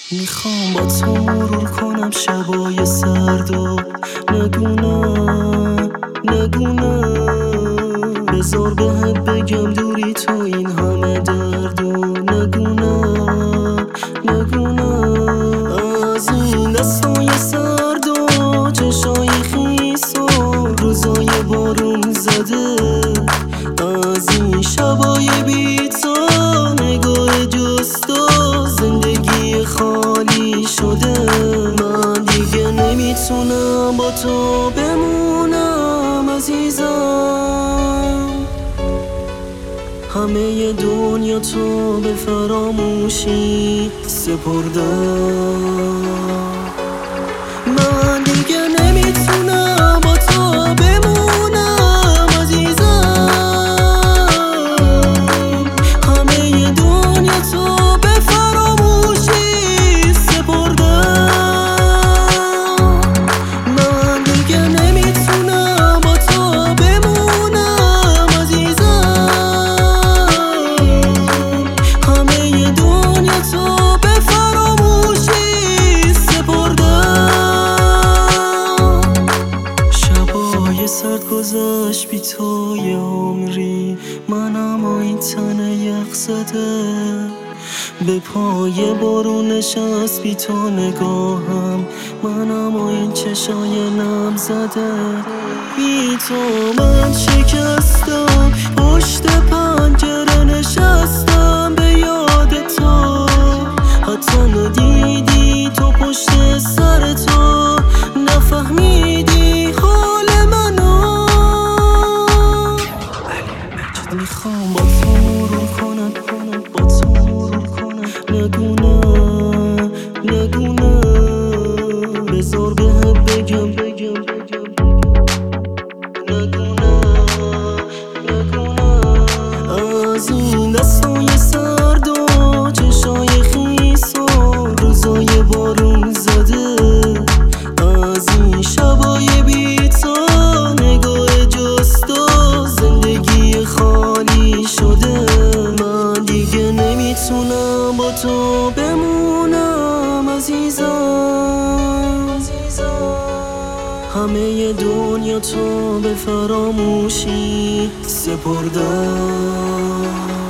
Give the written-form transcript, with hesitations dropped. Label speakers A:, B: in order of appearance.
A: میخوام با تو مرور کنم شبای سرد و نگونم بذار بهت بگم دوری تو این همه درد و نگونم از این دستای سرد و چشای خیس و روزای بارون زده، از این شبای بی تو نگاه جست و زندگی خالی شده. من دیگه نمیتونم با تو بمونم عزیزم، همه دنیا تو به فراموشی سپردم. من دیگه نمیتونم با تو بمونم عزیزم، همه دنیا تو به فراموشی سپردم. من دیگه نمیتونم با تو بمونم عزیزم، همه دنیا تو به فراموشی سپردم. شبای سرد گذشت بی تو یه عمری، منم این تن یخ زده، به پای بارون نشست بی تو نگاهم، منم این چشای نم زده. بی تو من شکستم، پشت پنجره نشستم به یاد تو، حتی ندیدی تو پشت سر تو، نفهمیدی حال منو. میخوام با تو مرور کنم نگونم بذار بهت بگم نگونم از این دستای سرد و چشای خیس و روزای بارون زده، از این شبای بی تو نگاه جست و زندگی خالی شده. من دیگه نمیتونم با تو بمونم عزیزم، همه دنیا تو به فراموشی سپردم.